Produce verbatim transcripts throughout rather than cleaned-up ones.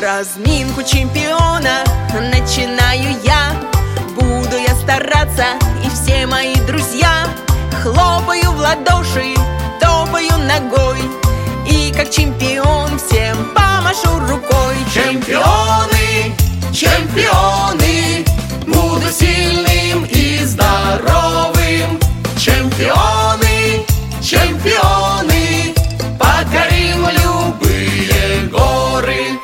Разминку чемпиона начинаю я. Буду я стараться, и все мои друзья. Хлопаю в ладоши, топаю ногой, и как чемпион всем помашу рукой. Чемпионы, чемпионы, буду сильным и здоровым. Чемпионы, чемпионы, покорим любые горы.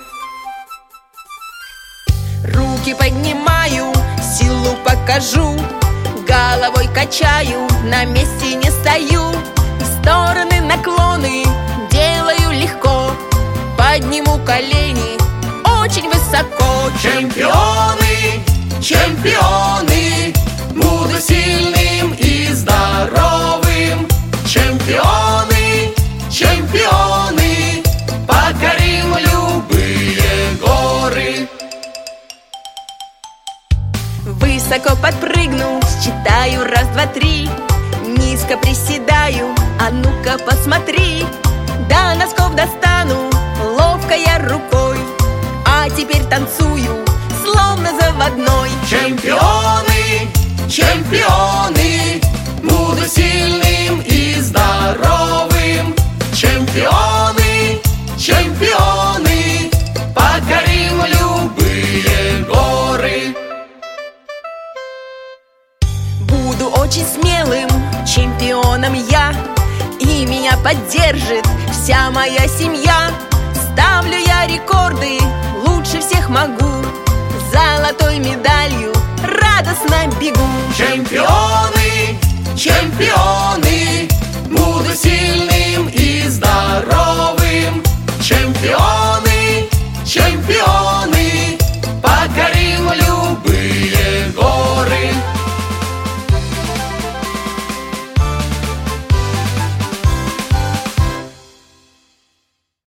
Руки поднимаю, силу покажу, головой качаю, на месте не стою. В стороны наклоны делаю легко, подниму колени очень высоко. Чемпионы, чемпионы, буду сильным и здоровым. Чемпионы, чемпионы, покорим любые горы. Высоко подпрыгну, считаю раз, два, три. Низко приседаю, а ну-ка посмотри. До носков достану, ловко я рукой, а теперь танцую, словно заводной. Чемпионы, чемпионы, буду сильным и здоровым. Чемпионы, чемпионы, покорим любые горы. Буду очень смелым чемпионом я, и меня поддержит вся моя семья. Ставлю я рекорды, лучше всех могу, золотой медалью радостно бегу. Чемпионы, чемпионы.